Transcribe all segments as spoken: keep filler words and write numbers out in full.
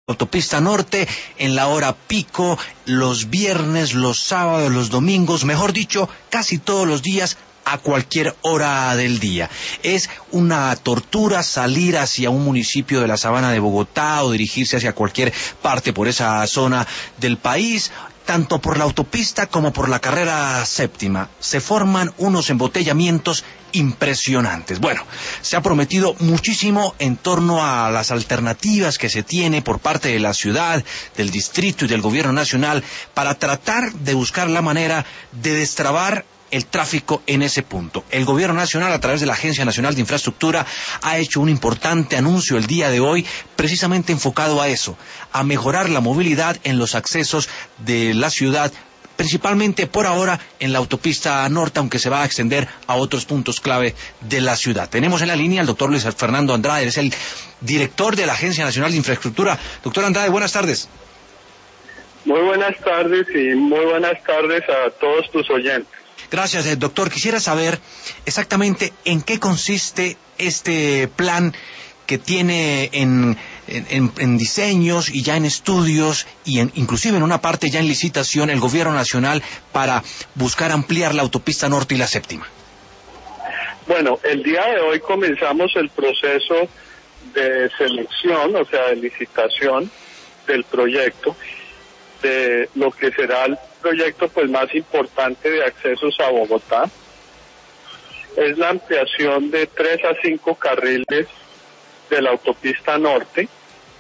Autopista Norte en la hora pico, los viernes, los sábados, los domingos, mejor dicho, casi todos los días, a cualquier hora del día. Es una tortura salir hacia un municipio de la Sabana de Bogotá o dirigirse hacia cualquier parte por esa zona del país, tanto por la autopista como por la carrera séptima. Se forman unos embotellamientos impresionantes. Bueno, se ha prometido muchísimo en torno a las alternativas que se tiene por parte de la ciudad, del distrito y del gobierno nacional para tratar de buscar la manera de destrabar el tráfico en ese punto. El gobierno nacional, a través de la Agencia Nacional de Infraestructura, ha hecho un importante anuncio el día de hoy, precisamente enfocado a eso, a mejorar la movilidad en los accesos de la ciudad, principalmente por ahora en la autopista norte, aunque se va a extender a otros puntos clave de la ciudad. Tenemos en la línea al doctor Luis Fernando Andrade, es el director de la Agencia Nacional de Infraestructura. Doctor Andrade, buenas tardes. Muy buenas tardes y muy buenas tardes a todos tus oyentes. Gracias, eh, doctor. Quisiera saber exactamente en qué consiste este plan que tiene en, en, en diseños y ya en estudios y en, inclusive en una parte ya en licitación el gobierno nacional para buscar ampliar la autopista norte y la séptima. Bueno, el día de hoy comenzamos el proceso de selección, o sea, de licitación del proyecto, de lo que será el proyecto pues más importante de accesos a Bogotá. Es la ampliación de tres a cinco carriles de la autopista norte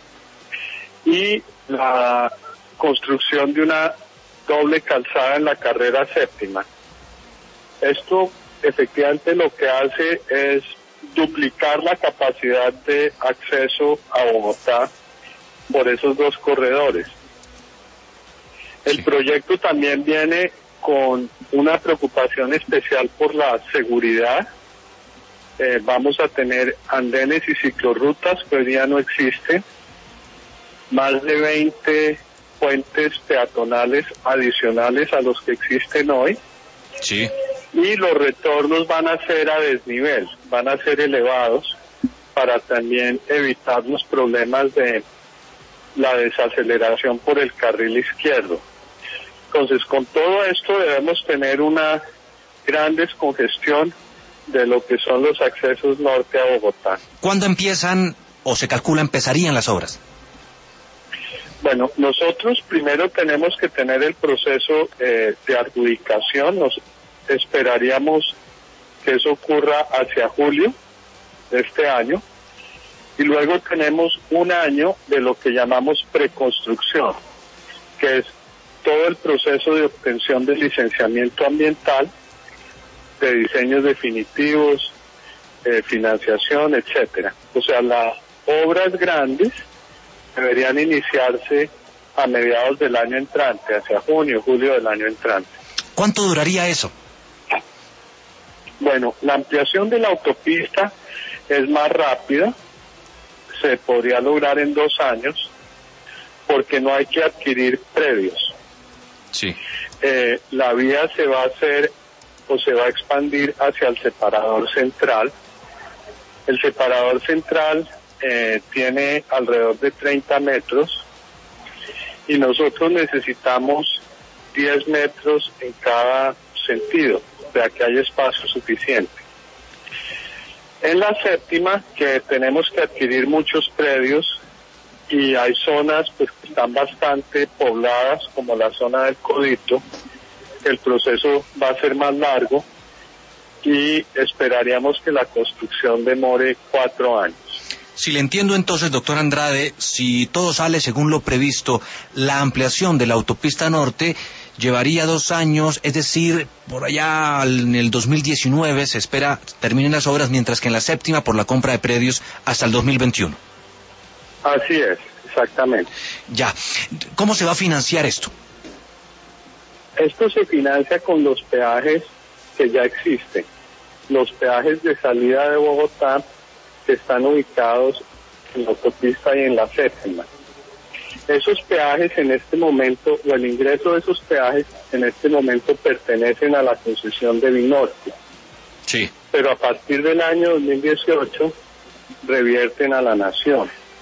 y la construcción de una doble calzada en la carrera séptima. Esto efectivamente lo que hace es duplicar la capacidad de acceso a Bogotá por esos dos corredores. El proyecto también viene con una preocupación especial por la seguridad. Eh, vamos a tener andenes y ciclorrutas que hoy día no existen, más de veinte puentes peatonales adicionales a los que existen hoy. Sí. Y los retornos van a ser a desnivel, van a ser elevados para también evitar los problemas de la desaceleración por el carril izquierdo. Entonces, con todo esto debemos tener una gran descongestión de lo que son los accesos norte a Bogotá. ¿Cuándo empiezan o se calcula empezarían las obras? Bueno, nosotros primero tenemos que tener el proceso eh, de adjudicación. Nos esperaríamos que eso ocurra hacia julio de este año. Y luego tenemos un año de lo que llamamos preconstrucción, que es todo el proceso de obtención de licenciamiento ambiental, de diseños definitivos, eh, financiación, etcétera. O sea, las obras grandes deberían iniciarse a mediados del año entrante, hacia junio, julio del año entrante. ¿Cuánto duraría eso? Bueno, la ampliación de la autopista es más rápida, se podría lograr en dos años, porque no hay que adquirir predios. Sí. Eh, la vía se va a hacer o se va a expandir hacia el separador central. El separador central eh, tiene alrededor de treinta metros y nosotros necesitamos diez metros en cada sentido, o sea que hay espacio suficiente. En la séptima, que tenemos que adquirir muchos predios, y hay zonas pues que están bastante pobladas, como la zona del Codito, el proceso va a ser más largo y esperaríamos que la construcción demore cuatro años. Si le entiendo entonces, doctor Andrade, si todo sale según lo previsto, la ampliación de la autopista norte llevaría dos años, es decir, por allá en el dos mil diecinueve se espera terminen las obras, mientras que en la séptima, por la compra de predios, hasta el dos mil veintiuno. Así es, exactamente. Ya. ¿Cómo se va a financiar esto? Esto se financia con los peajes que ya existen. Los peajes de salida de Bogotá que están ubicados en la autopista y en la séptima. Esos peajes en este momento, o el ingreso de esos peajes en este momento pertenecen a la concesión de Vinorte. Sí. Pero a partir del año dos mil dieciocho revierten a la nación.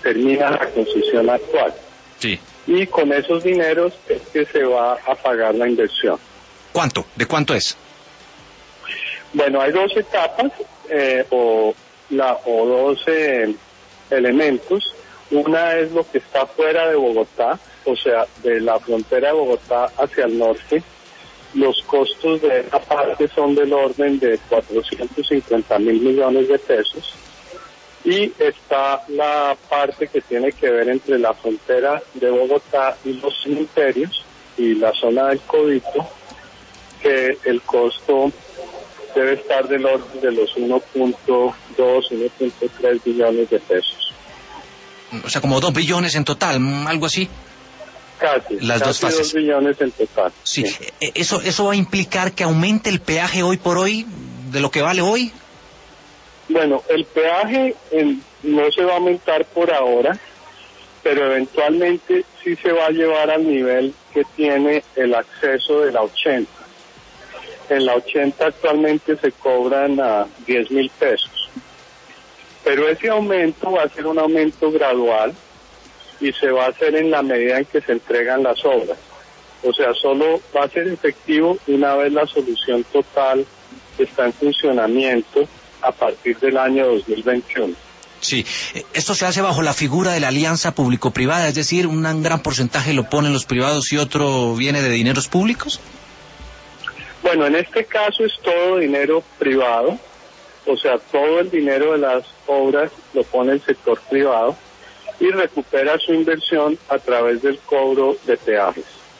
termina la concesión actual. Sí. Y con esos dineros es que se va a pagar la inversión. ¿Cuánto? ¿De cuánto es? Bueno, hay dos etapas eh, o, la, o dos eh, elementos. Una es lo que está fuera de Bogotá, o sea, de la frontera de Bogotá hacia el norte. Los costos de esa parte son del orden de cuatrocientos cincuenta mil millones de pesos. Y está la parte que tiene que ver entre la frontera de Bogotá y los cementerios y la zona del Codito, que el costo debe estar del orden de los uno punto dos, uno punto tres billones de pesos. O sea, como dos billones en total, algo así. Casi, las casi dos fases. dos billones en total. Sí. sí. ¿Eso, ¿Eso va a implicar que aumente el peaje hoy por hoy, de lo que vale hoy? Bueno, el peaje en, no se va a aumentar por ahora, pero eventualmente sí se va a llevar al nivel que tiene el acceso de la ochenta. En la ochenta actualmente se cobran a diez mil pesos, pero ese aumento va a ser un aumento gradual y se va a hacer en la medida en que se entregan las obras. O sea, solo va a ser efectivo una vez la solución total está en funcionamiento a partir del año dos mil veintiuno. Sí, esto se hace bajo la figura de la alianza público-privada, es decir, un gran porcentaje lo ponen los privados y otro viene de dineros públicos. Bueno, en este caso es todo dinero privado, o sea, todo el dinero de las obras lo pone el sector privado y recupera su inversión a través del cobro de peajes.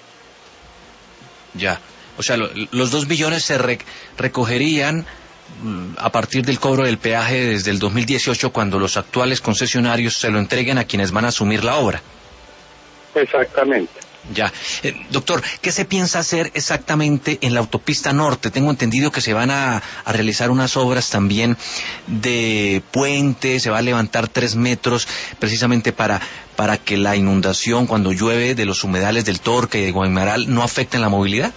Ya, o sea, lo, los dos billones se re, recogerían a partir del cobro del peaje desde el dos mil dieciocho, cuando los actuales concesionarios se lo entreguen a quienes van a asumir la obra. Exactamente. Ya. Eh, doctor, ¿qué se piensa hacer exactamente en la autopista norte? Tengo entendido que se van a, a realizar unas obras también de puente, se va a levantar tres metros precisamente para, para que la inundación cuando llueve de los humedales del Torca y de Guaymaral no afecte la movilidad.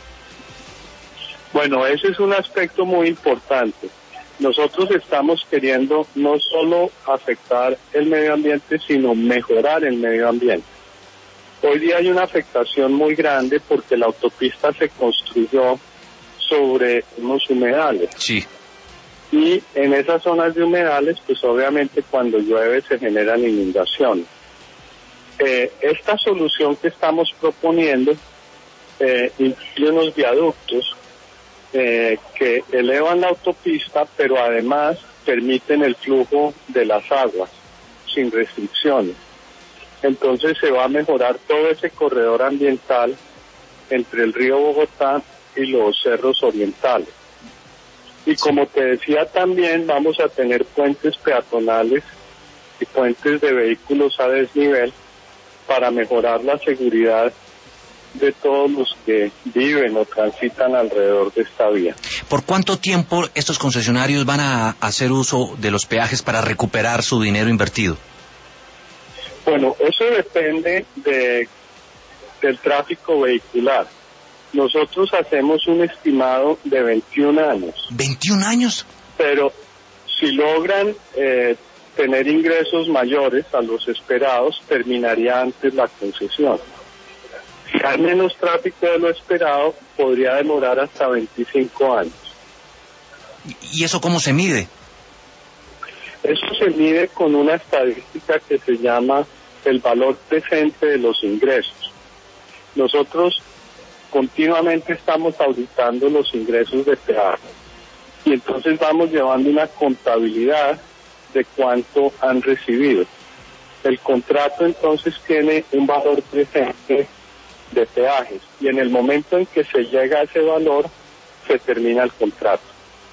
Bueno, ese es un aspecto muy importante. Nosotros estamos queriendo no solo afectar el medio ambiente, sino mejorar el medio ambiente. Hoy día hay una afectación muy grande porque la autopista se construyó sobre unos humedales. Sí. Y en esas zonas de humedales, pues obviamente cuando llueve se generan inundaciones. Eh, esta solución que estamos proponiendo eh, incluye unos viaductos eh, que elevan la autopista, pero además permiten el flujo de las aguas sin restricciones. Entonces se va a mejorar todo ese corredor ambiental entre el río Bogotá y los cerros orientales. Y como te decía, también vamos a tener puentes peatonales y puentes de vehículos a desnivel para mejorar la seguridad de todos los que viven o transitan alrededor de esta vía. ¿Por cuánto tiempo estos concesionarios van a hacer uso de los peajes para recuperar su dinero invertido? Bueno, eso depende de, del tráfico vehicular. Nosotros hacemos un estimado de veintiún años. ¿veintiún años? Pero si logran eh, tener ingresos mayores a los esperados, terminaría antes la concesión. Si hay menos tráfico de lo esperado, podría demorar hasta veinticinco años. ¿Y eso cómo se mide? Eso se mide con una estadística que se llama el valor presente de los ingresos. Nosotros continuamente estamos auditando los ingresos de peaje y entonces vamos llevando una contabilidad de cuánto han recibido. El contrato entonces tiene un valor presente de peajes y en el momento en que se llega a ese valor se termina el contrato.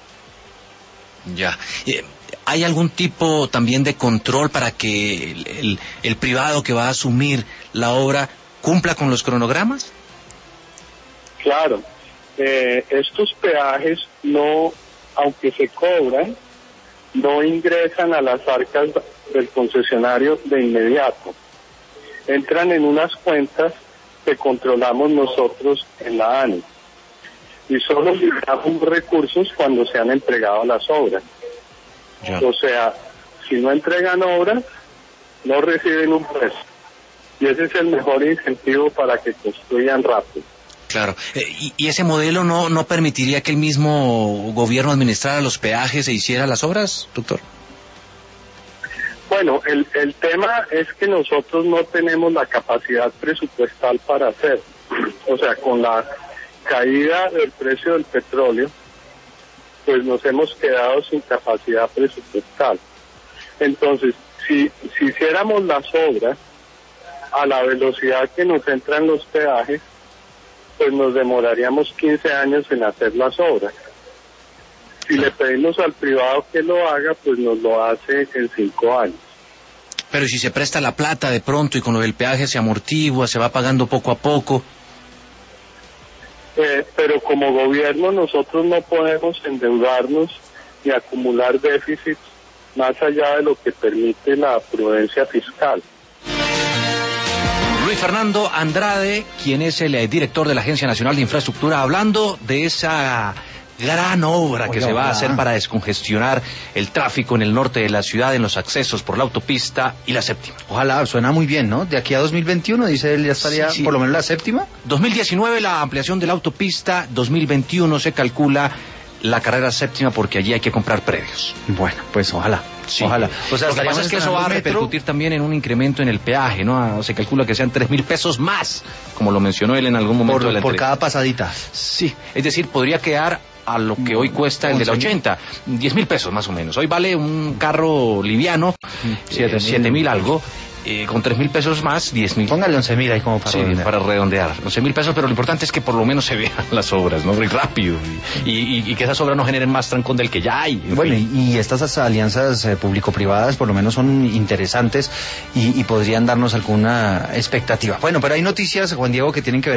Ya. ¿Hay algún tipo también de control para que el, el, el privado que va a asumir la obra cumpla con los cronogramas? Claro. Eh, estos peajes no, aunque se cobran, no ingresan a las arcas del concesionario de inmediato. Entran en unas cuentas que controlamos nosotros en la A N I y solo liberamos recursos cuando se han entregado las obras. Ya. O sea, si no entregan obras, no reciben un precio. Y ese es el mejor incentivo para que construyan rápido. Claro. Eh, y, ¿Y ese modelo no, no permitiría que el mismo gobierno administrara los peajes e hiciera las obras, doctor? Bueno, el, el tema es que nosotros no tenemos la capacidad presupuestal para hacer. O sea, con la caída del precio del petróleo, pues nos hemos quedado sin capacidad presupuestal. Entonces, si, si hiciéramos las obras a la velocidad que nos entran los peajes, pues nos demoraríamos quince años en hacer las obras. Si le pedimos al privado que lo haga, pues nos lo hace en cinco años. Pero si se presta la plata de pronto y con lo del peaje se amortigua, se va pagando poco a poco. Eh, pero como gobierno nosotros no podemos endeudarnos y acumular déficits más allá de lo que permite la prudencia fiscal. Luis Fernando Andrade, quien es el eh, director de la Agencia Nacional de Infraestructura, hablando de esa gran obra que Oiga, se va a hacer para descongestionar el tráfico en el norte de la ciudad, en los accesos por la autopista y la séptima. Ojalá, suena muy bien, ¿no? De aquí a dos mil veintiuno, dice él, ya estaría sí, sí. por lo menos la séptima. dos mil diecinueve la ampliación de la autopista, dos mil veintiuno se calcula la carrera séptima porque allí hay que comprar predios. Bueno, pues ojalá. Sí. Ojalá. O sea, lo que pasa es que eso va a repercutir metro. también en un incremento en el peaje, ¿no? Se calcula que sean tres mil pesos más, como lo mencionó él en algún momento por, de la Por entrevista. cada pasadita. Sí, es decir, podría quedar a lo que hoy cuesta el de la ochenta, diez mil pesos más o menos. Hoy vale un carro liviano, siete mil algo, eh, con tres mil pesos más, diez mil. Póngale once mil ahí como para sí, redondear. para redondear, once mil pesos, pero lo importante es que por lo menos se vean las obras, ¿no? Muy rápido, y, y, y que esas obras no generen más trancón del que ya hay. Bueno, y, y estas alianzas eh, público-privadas por lo menos son interesantes y, y podrían darnos alguna expectativa. Bueno, pero hay noticias, Juan Diego, que tienen que ver